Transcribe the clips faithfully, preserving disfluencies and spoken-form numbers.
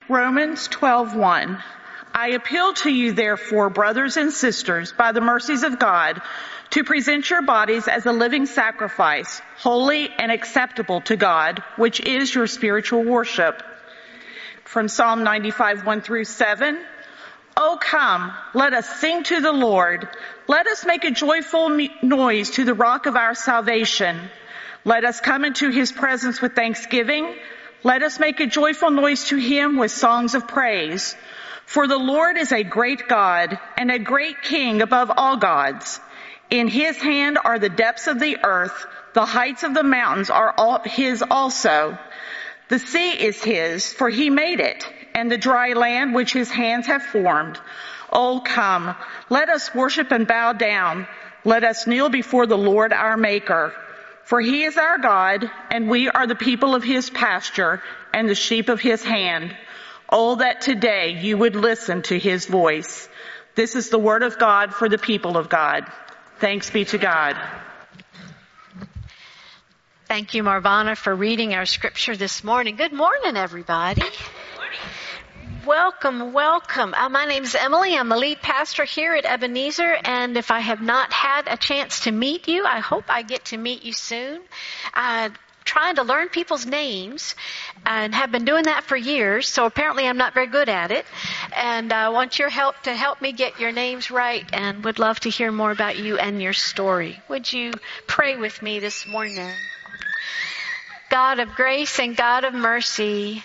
Romans twelve one. I appeal to you, therefore, brothers and sisters, by the mercies of God, to present your bodies as a living sacrifice, holy and acceptable to God, which is your spiritual worship. From Psalm ninety-five, one through seven. Oh, come, let us sing to the Lord. Let us make a joyful noise to the rock of our salvation. Let us come into his presence with thanksgiving. Let us make a joyful noise to him with songs of praise. For the Lord is a great God and a great King above all gods. In his hand are the depths of the earth. The heights of the mountains are all his also. The sea is his, for he made it, and the dry land which his hands have formed. Oh, come, let us worship and bow down. Let us kneel before the Lord our Maker. For he is our God, and we are the people of his pasture and the sheep of his hand. Oh, that today you would listen to his voice. This is the word of God for the people of God. Thanks be to God. Thank you, Marvana, for reading our scripture this morning. Good morning, everybody. Welcome, welcome. Uh, my name is Emily. I'm the lead pastor here at Ebenezer, and if I have not had a chance to meet you, I hope I get to meet you soon. I'm trying to learn people's names and have been doing that for years, so apparently I'm not very good at it, and I want your help to help me get your names right, and would love to hear more about you and your story. Would you pray with me this morning? God of grace and God of mercy,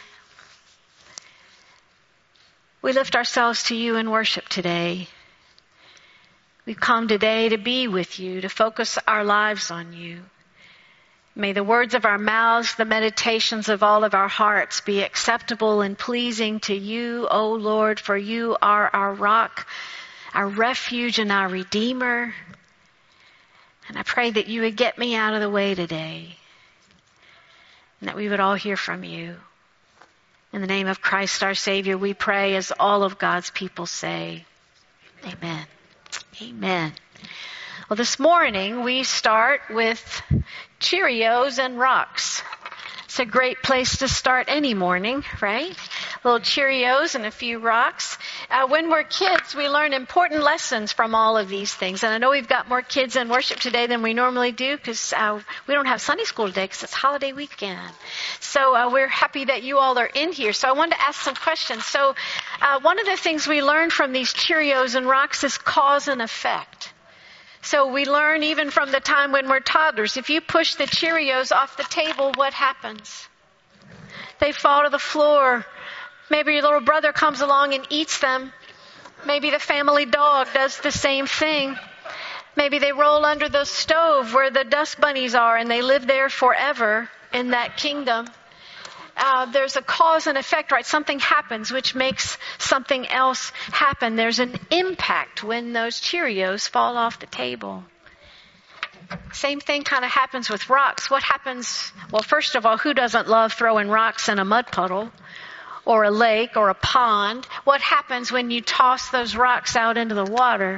we lift ourselves to you in worship today. We've come today to be with you, to focus our lives on you. May the words of our mouths, the meditations of all of our hearts be acceptable and pleasing to you, O Lord, for you are our rock, our refuge, and our Redeemer. And I pray that you would get me out of the way today, and that we would all hear from you. In the name of Christ our Savior, we pray as all of God's people say, amen. Amen. Well, this morning we start with Cheerios and rocks. It's a great place to start any morning, right? Little Cheerios and a few rocks. Uh, when we're kids, we learn important lessons from all of these things. And I know we've got more kids in worship today than we normally do because uh, we don't have Sunday school today because it's holiday weekend. So uh, we're happy that you all are in here. So I wanted to ask some questions. So uh, one of the things we learn from these Cheerios and rocks is cause and effect. So we learn even from the time when we're toddlers, if you push the Cheerios off the table, what happens? They fall to the floor. Maybe your little brother comes along and eats them. Maybe the family dog does the same thing. Maybe they roll under the stove where the dust bunnies are and they live there forever in that kingdom. Uh, there's a cause and effect, right? Something happens which makes something else happen. There's an impact when those Cheerios fall off the table. Same thing kind of happens with rocks. What happens? Well, first of all, who doesn't love throwing rocks in a mud puddle or a lake or a pond? What happens when you toss those rocks out into the water?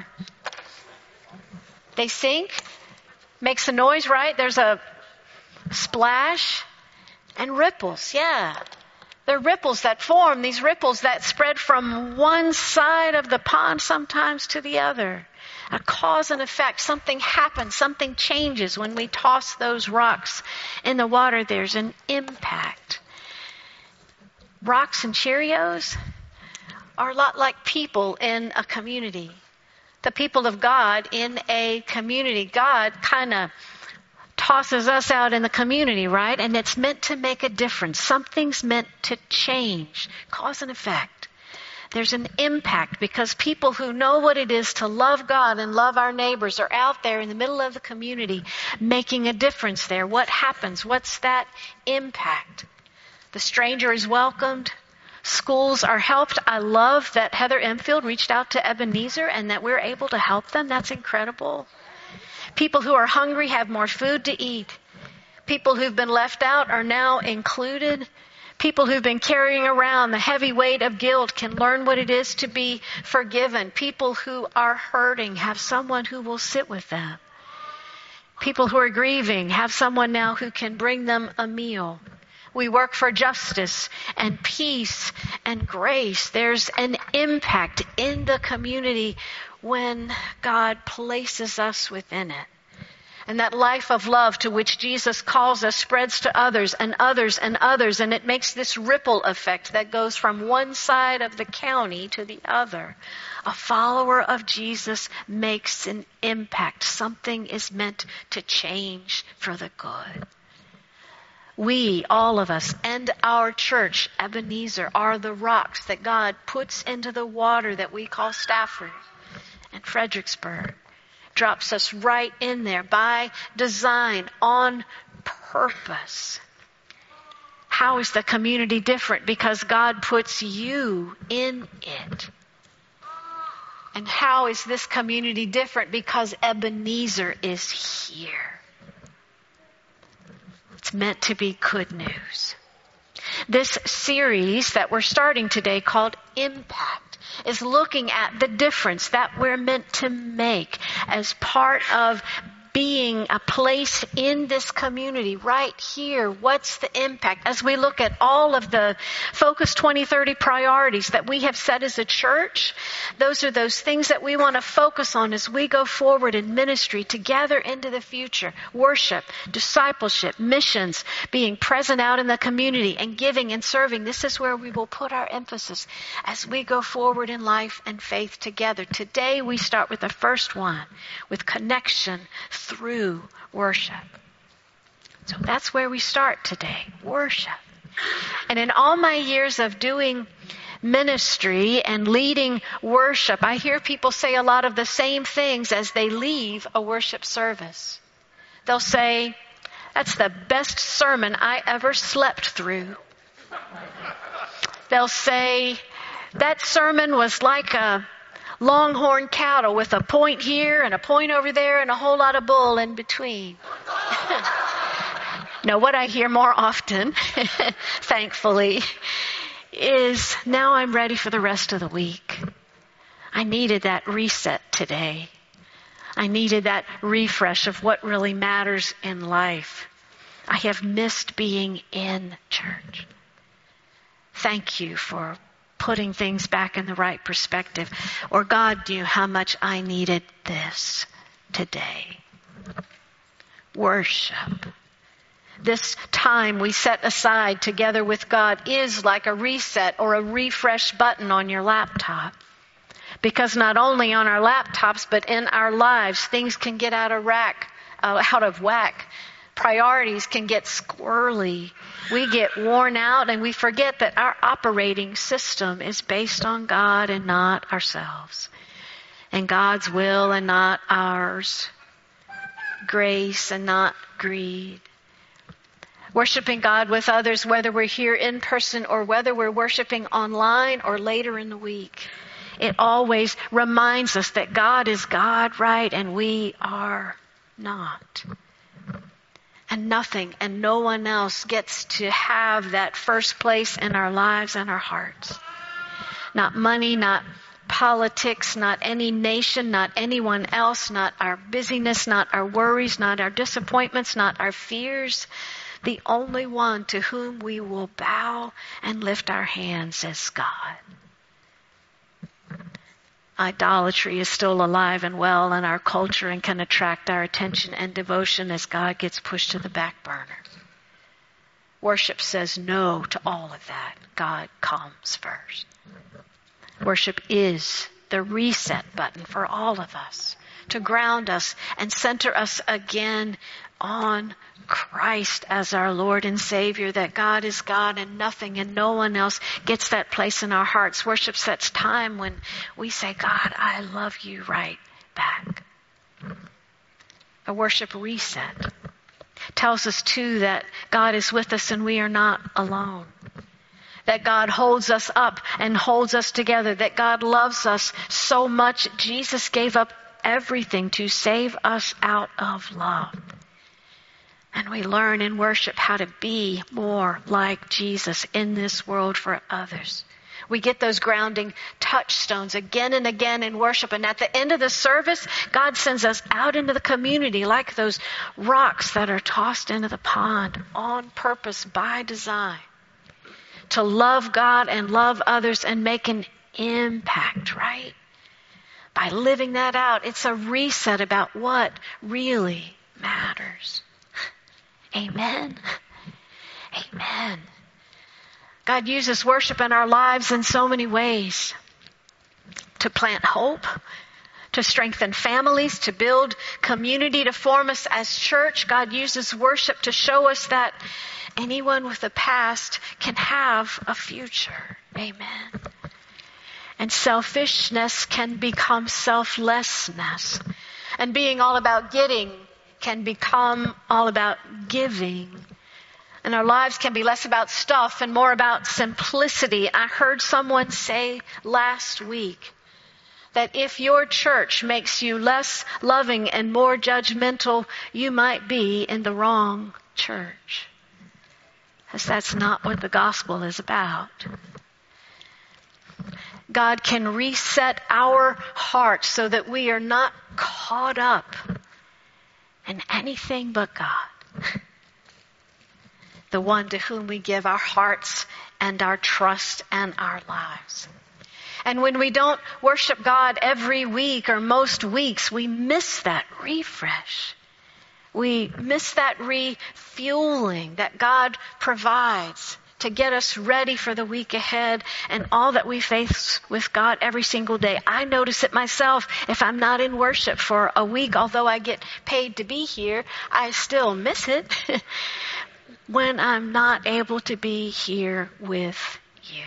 They sink. Makes a noise, right? There's a splash. And ripples, yeah. They're ripples that form, these ripples that spread from one side of the pond sometimes to the other. A cause and effect. Something happens, something changes when we toss those rocks in the water. There's an impact. Rocks and Cheerios are a lot like people in a community. The people of God in a community. God kind of tosses us out in the community, right? And it's meant to make a difference. Something's meant to change. Cause and effect. There's an impact because people who know what it is to love God and love our neighbors are out there in the middle of the community making a difference there. What happens? What's that impact? The stranger is welcomed. Schools are helped. I love that Heather Enfield reached out to Ebenezer and that we're able to help them. That's incredible. People who are hungry have more food to eat. People who've been left out are now included. People who've been carrying around the heavy weight of guilt can learn what it is to be forgiven. People who are hurting have someone who will sit with them. People who are grieving have someone now who can bring them a meal. We work for justice and peace and grace. There's an impact in the community when God places us within it. And that life of love to which Jesus calls us spreads to others and others and others. And it makes this ripple effect that goes from one side of the county to the other. A follower of Jesus makes an impact. Something is meant to change for the good. We, all of us, and our church, Ebenezer, are the rocks that God puts into the water that we call Stafford and Fredericksburg. Drops us right in there by design, on purpose. How is the community different? Because God puts you in it. And how is this community different? Because Ebenezer is here. It's meant to be good news. This series that we're starting today, called Impact, is looking at the difference that we're meant to make as part of being a place in this community right here. What's the impact? As we look at all of the Focus twenty thirty priorities that we have set as a church, those are those things that we want to focus on as we go forward in ministry together into the future. Worship, discipleship, missions, being present out in the community, and giving and serving. This is where we will put our emphasis as we go forward in life and faith together. Today we start with the first one, with connection through worship. So that's where we start today, worship. And in all my years of doing ministry and leading worship, I hear people say a lot of the same things as they leave a worship service. They'll say, "That's the best sermon I ever slept through." They'll say, "That sermon was like a longhorn cattle with a point here and a point over there and a whole lot of bull in between." Now, what I hear more often, thankfully, is, "Now I'm ready for the rest of the week. I needed that reset today. I needed that refresh of what really matters in life. I have missed being in church. Thank you for putting things back in the right perspective." Or, "God knew how much I needed this today." Worship. This time we set aside together with God is like a reset or a refresh button on your laptop. Because not only on our laptops, but in our lives, things can get out of whack, uh, out of whack. Priorities can get squirrely. We get worn out and we forget that our operating system is based on God and not ourselves. And God's will and not ours. Grace and not greed. Worshiping God with others, whether we're here in person or whether we're worshiping online or later in the week. It always reminds us that God is God, right? And we are not. And nothing and no one else gets to have that first place in our lives and our hearts. Not money, not politics, not any nation, not anyone else, not our busyness, not our worries, not our disappointments, not our fears. The only one to whom we will bow and lift our hands is God. Idolatry is still alive and well in our culture and can attract our attention and devotion as God gets pushed to the back burner. Worship says no to all of that. God comes first. Worship is the reset button for all of us, to ground us and center us again on Christ as our Lord and Savior, that God is God and nothing and no one else gets that place in our hearts. Worship's that time when we say, "God, I love you," right back. A worship reset tells us too that God is with us and we are not alone. That God holds us up and holds us together. That God loves us so much, Jesus gave up everything to save us out of love. And we learn in worship how to be more like Jesus in this world for others. We get those grounding touchstones again and again in worship. And at the end of the service, God sends us out into the community like those rocks that are tossed into the pond on purpose, by design, to love God and love others and make an impact, right? By living that out, it's a reset about what really matters. Amen. Amen. God uses worship in our lives in so many ways. To plant hope, to strengthen families, to build community, to form us as church. God uses worship to show us that anyone with a past can have a future. Amen. And selfishness can become selflessness. And being all about getting can become all about giving. And our lives can be less about stuff and more about simplicity. I heard someone say last week that if your church makes you less loving and more judgmental, you might be in the wrong church. Because that's not what the gospel is about. God can reset our hearts so that we are not caught up in anything but God. The one to whom we give our hearts and our trust and our lives. And when we don't worship God every week or most weeks, we miss that refresh. We miss that refueling that God provides to get us ready for the week ahead and all that we face with God every single day. I notice it myself. If I'm not in worship for a week, although I get paid to be here, I still miss it. When I'm not able to be here with you.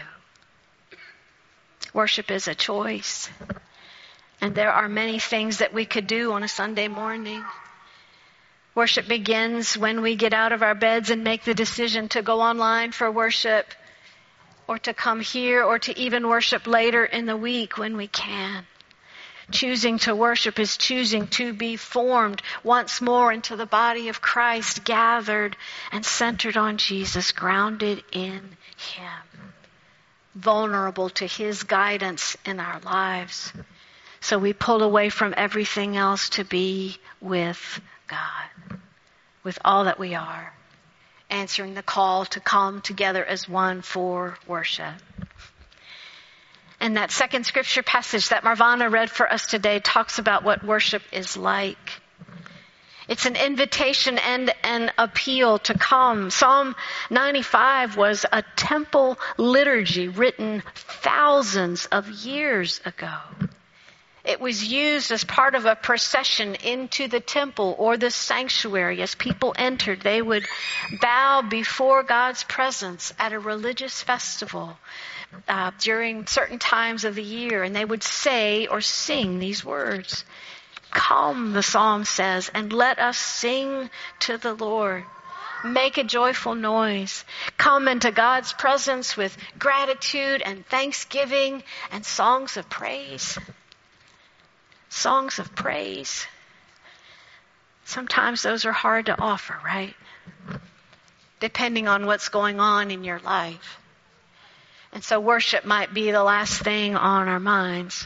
Worship is a choice. And there are many things that we could do on a Sunday morning. Worship begins when we get out of our beds and make the decision to go online for worship, or to come here, or to even worship later in the week when we can. Choosing to worship is choosing to be formed once more into the body of Christ, gathered and centered on Jesus, grounded in Him, vulnerable to His guidance in our lives. So we pull away from everything else to be with God, with all that we are, answering the call to come together as one for worship. And that second scripture passage that Marvana read for us today talks about what worship is like. It's an invitation and an appeal to come. Psalm ninety-five was a temple liturgy written thousands of years ago. It was used as part of a procession into the temple or the sanctuary. As people entered, they would bow before God's presence at a religious festival uh, during certain times of the year, and they would say or sing these words. Come, the psalm says, and let us sing to the Lord. Make a joyful noise. Come into God's presence with gratitude and thanksgiving and songs of praise. Songs of praise. Sometimes those are hard to offer, right? Depending on what's going on in your life. And so worship might be the last thing on our minds.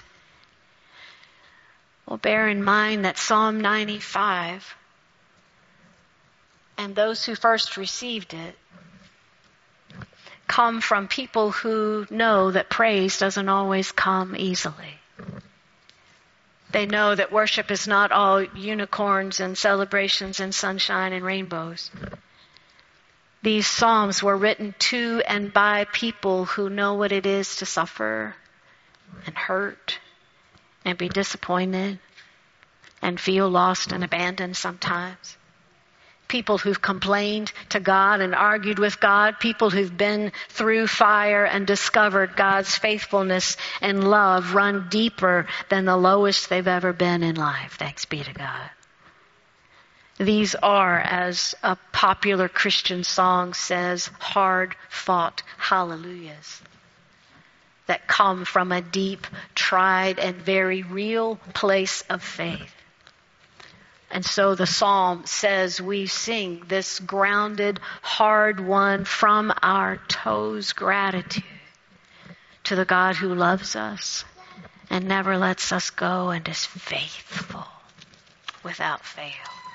Well, bear in mind that Psalm ninety-five and those who first received it come from people who know that praise doesn't always come easily. They know that worship is not all unicorns and celebrations and sunshine and rainbows. These psalms were written to and by people who know what it is to suffer and hurt and be disappointed and feel lost and abandoned sometimes. People who've complained to God and argued with God. People who've been through fire and discovered God's faithfulness and love run deeper than the lowest they've ever been in life. Thanks be to God. These are, as a popular Christian song says, hard-fought hallelujahs that come from a deep, tried, and very real place of faith. And so the psalm says we sing this grounded, hard-won, from our toes gratitude to the God who loves us and never lets us go and is faithful without fail.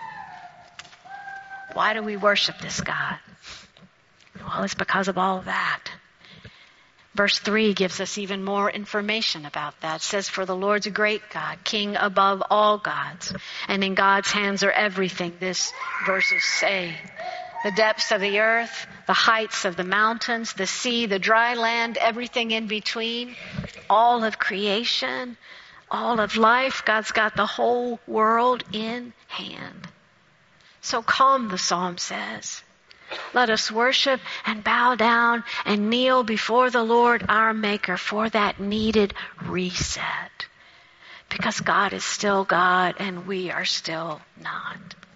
Why do we worship this God? Well, it's because of all that. Verse three gives us even more information about that. It says, for the Lord's a great God, King above all gods, and in God's hands are everything, this verses say. The depths of the earth, the heights of the mountains, the sea, the dry land, everything in between, all of creation, all of life. God's got the whole world in hand. So come, the psalm says. Let us worship and bow down and kneel before the Lord our Maker for that needed reset. Because God is still God and we are still not.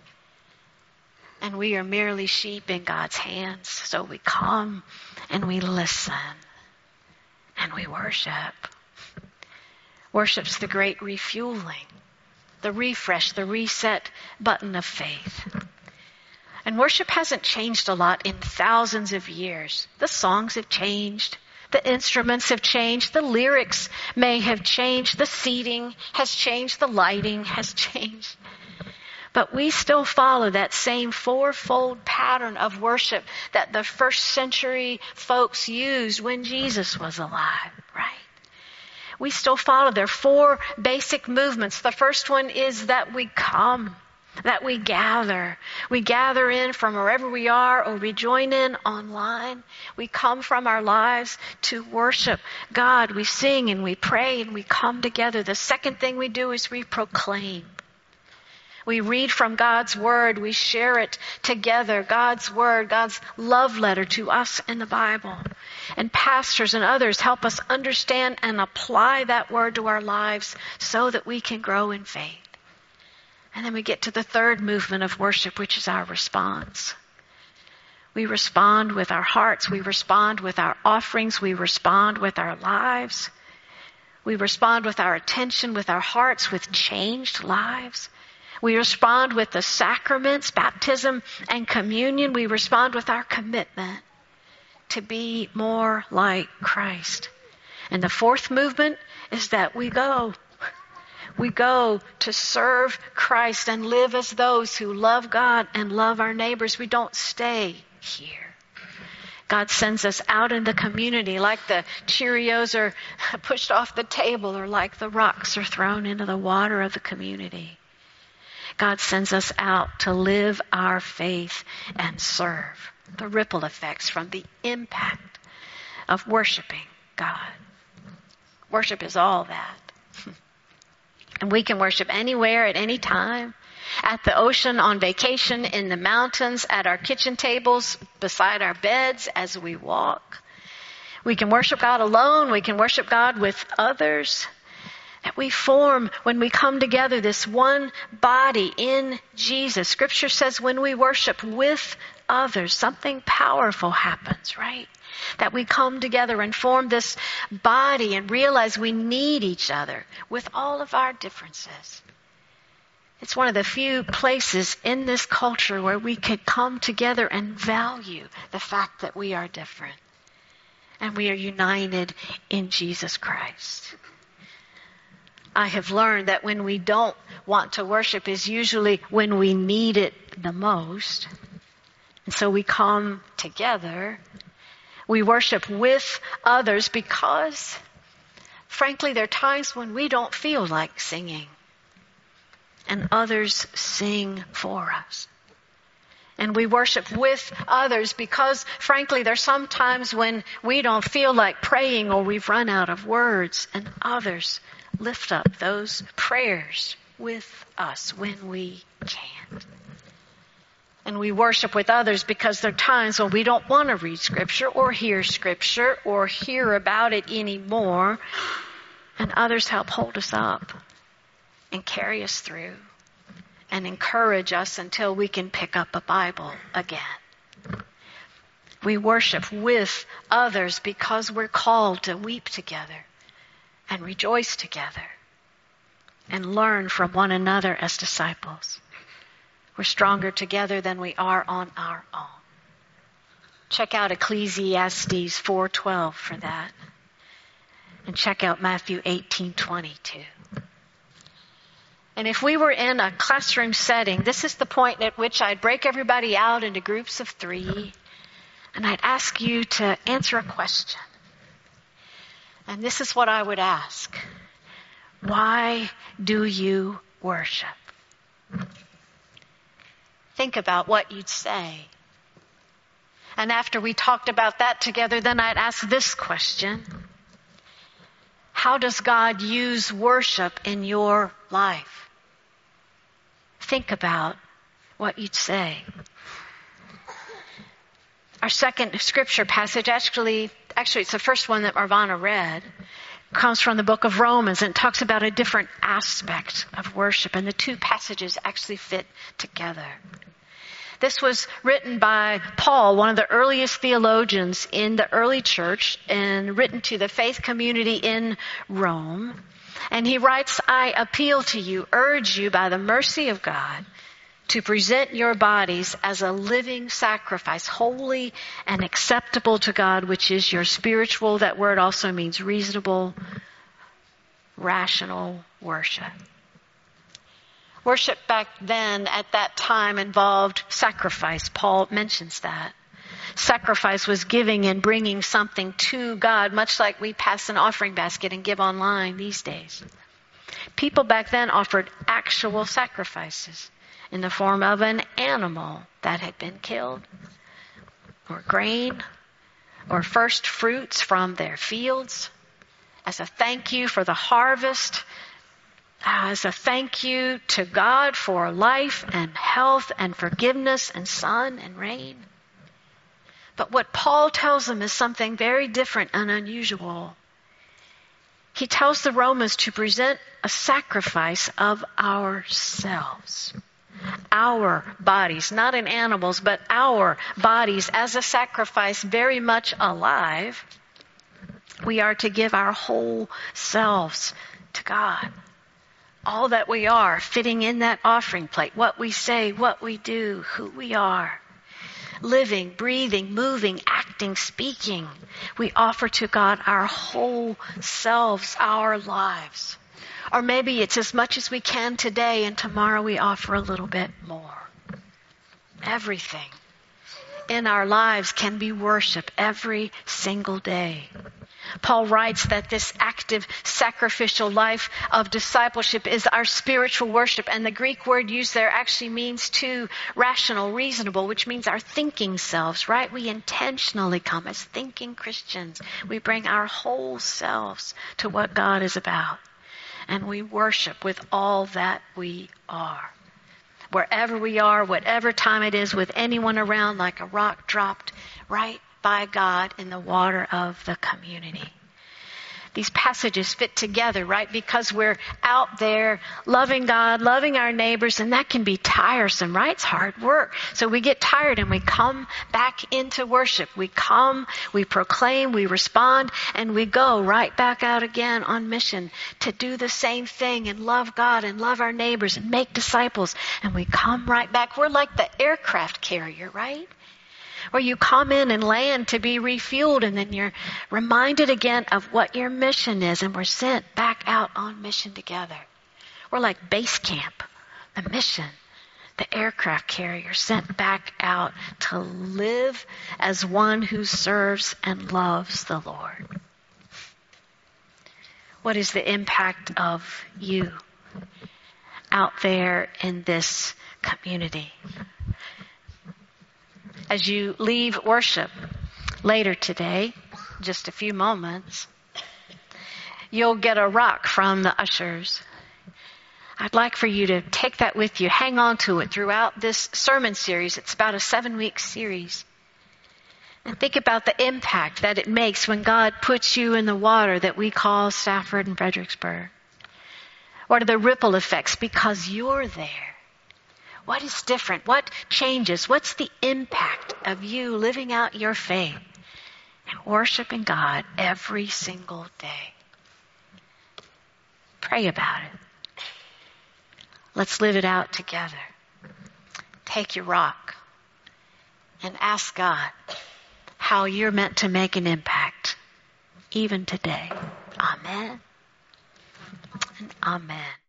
And we are merely sheep in God's hands. So we come and we listen and we worship. Worship's the great refueling, the refresh, the reset button of faith. And worship hasn't changed a lot in thousands of years. The songs have changed. The instruments have changed. The lyrics may have changed. The seating has changed. The lighting has changed. But we still follow that same fourfold pattern of worship that the first century folks used when Jesus was alive, right? We still follow their four basic movements. The first one is that we come. That we gather. We gather in from wherever we are or we join in online. We come from our lives to worship God. We sing and we pray and we come together. The second thing we do is we proclaim. We read from God's Word. We share it together. God's Word, God's love letter to us in the Bible. And pastors and others help us understand and apply that Word to our lives so that we can grow in faith. And then we get to the third movement of worship, which is our response. We respond with our hearts. We respond with our offerings. We respond with our lives. We respond with our attention, with our hearts, with changed lives. We respond with the sacraments, baptism and communion. We respond with our commitment to be more like Christ. And the fourth movement is that we go. We go to serve Christ and live as those who love God and love our neighbors. We don't stay here. God sends us out in the community like the Cheerios are pushed off the table or like the rocks are thrown into the water of the community. God sends us out to live our faith and serve. The ripple effects from the impact of worshiping God. Worship is all that. And we can worship anywhere at any time. At the ocean, on vacation, in the mountains, at our kitchen tables, beside our beds as we walk. We can worship God alone. We can worship God with others. That we form, when we come together, this one body in Jesus. Scripture says when we worship with others, something powerful happens, right? That we come together and form this body and realize we need each other with all of our differences. It's one of the few places in this culture where we could come together and value the fact that we are different. And we are united in Jesus Christ. I have learned that when we don't want to worship is usually when we need it the most. And so we come together. We worship with others because, frankly, there are times when we don't feel like singing. And others sing for us. And we worship with others because, frankly, there are some times when we don't feel like praying or we've run out of words. And others lift up those prayers with us when we can't. And we worship with others because there are times when we don't want to read Scripture or hear Scripture or hear about it anymore. And others help hold us up and carry us through and encourage us until we can pick up a Bible again. We worship with others because we're called to weep together and rejoice together and learn from one another as disciples. We're stronger together than we are on our own. Check out Ecclesiastes four twelve for that. and check out Matthew eighteen twenty-two. And if we were in a classroom setting, this is the point at which I'd break everybody out into groups of three, and I'd ask you to answer a question. And this is what I would ask. Why do you worship? Think about what you'd say. And after we talked about that together, then I'd ask this question. How does God use worship in your life? Think about what you'd say. Our second scripture passage, actually, actually it's the first one that Marvana read, comes from the book of Romans, and it talks about a different aspect of worship, and the two passages actually fit together. This was written by Paul, one of the earliest theologians in the early church, and written to the faith community in Rome. And he writes, I appeal to you, urge you by the mercy of God, to present your bodies as a living sacrifice, holy and acceptable to God, which is your spiritual, that word also means reasonable, rational worship. Worship back then, at that time, involved sacrifice. Paul mentions that. Sacrifice was giving and bringing something to God, much like we pass an offering basket and give online these days. People back then offered actual sacrifices in the form of an animal that had been killed, or grain, or first fruits from their fields, as a thank you for the harvest, as a thank you to God for life and health and forgiveness and sun and rain. But what Paul tells them is something very different and unusual. He tells the Romans to present a sacrifice of ourselves. Our bodies, not in animals, but our bodies as a sacrifice, very much alive. We are to give our whole selves to God. All that we are, fitting in that offering plate, what we say, what we do, who we are. Living, breathing, moving, acting, speaking. We offer to God our whole selves, our lives. Or maybe it's as much as we can today, and tomorrow we offer a little bit more. Everything in our lives can be worship every single day. Paul writes that this active sacrificial life of discipleship is our spiritual worship. And the Greek word used there actually means too rational, reasonable, which means our thinking selves, right? We intentionally come as thinking Christians. We bring our whole selves to what God is about. And we worship with all that we are. Wherever we are, whatever time it is, with anyone around, like a rock dropped right by God in the water of the community. These passages fit together, right? Because we're out there loving God, loving our neighbors, and that can be tiresome, right? It's hard work. So we get tired and we come back into worship. We come, we proclaim, we respond, and we go right back out again on mission to do the same thing and love God and love our neighbors and make disciples. And we come right back. We're like the aircraft carrier, right? Where you come in and land to be refueled, and then you're reminded again of what your mission is, and we're sent back out on mission together. We're like base camp, the mission, the aircraft carrier sent back out to live as one who serves and loves the Lord. What is the impact of you out there in this community? As you leave worship later today, just a few moments, you'll get a rock from the ushers. I'd like for you to take that with you. Hang on to it throughout this sermon series. It's about a seven-week series. And think about the impact that it makes when God puts you in the water that we call Stafford and Fredericksburg. What are the ripple effects because you're there? What is different? What changes? What's the impact of you living out your faith and worshiping God every single day? Pray about it. Let's live it out together. Take your rock and ask God how you're meant to make an impact, even today. Amen and amen.